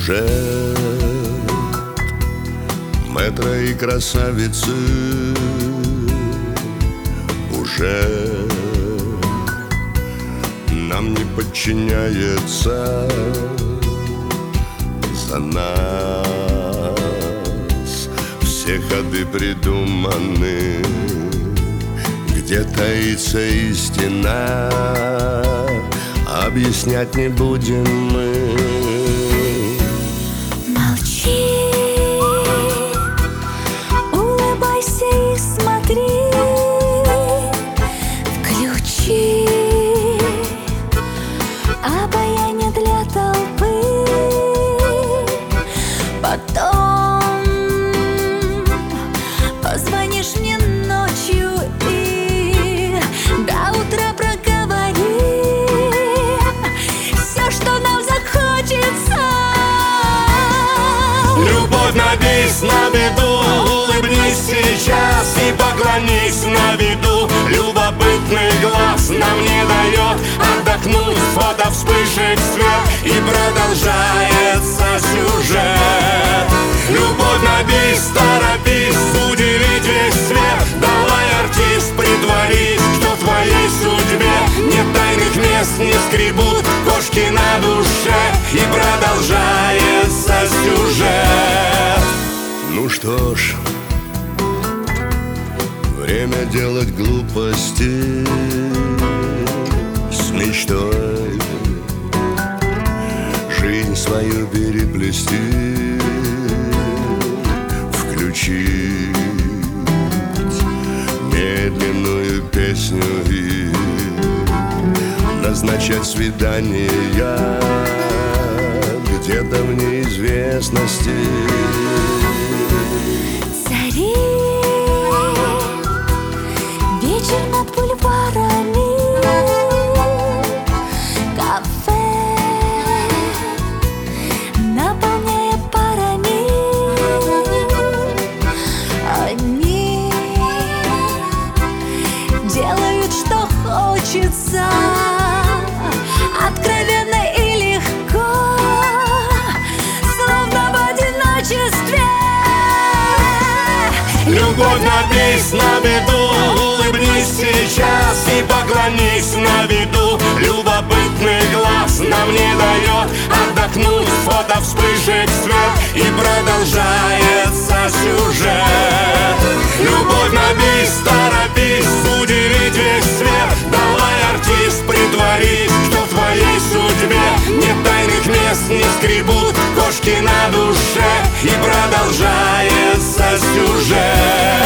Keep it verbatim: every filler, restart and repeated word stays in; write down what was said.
Уже мэтра и красавицы, уже нам не подчиняется. За нас все ходы придуманы, где таится истина, объяснять не будем мы. Молчи, улыбайся и смотри, включи обаяние для толпы. Потом позвонишь мне ночью и до утра проговори все, что нам захочется. Любовь, набейся на беду, улыбнись сейчас и поклонись на виду. Любопытный глаз нам не дает отдохнуть, фото вспышек свет и продолжается сюжет. Любовь, набейся, торопись, удивить весь свет. Давай, артист, притворись, что в твоей судьбе нет тайных мест, не скребут кошки на душе и продолжается сюжет. Ну что ж, время делать глупости с мечтой, жизнь свою переплести, включить медленную песню и назначать свидания где-то в неизвестности. Цари вечер над бульварами, кафе наполняя парами. Они делают, что хочется, откровенно и легко, словно в одиночестве. Любовь, набейся на беду, улыбнись сейчас и поклонись на виду. Любопытный глаз нам не дает отдохнуть, фото вспышек свет и продолжается сюжет. Любовь, набейся, торопись, удивить весь свет. Давай, артист, притворись, что в твоей судьбе нет тайных мест, не скребут кошки на душе и продолжается сюжет.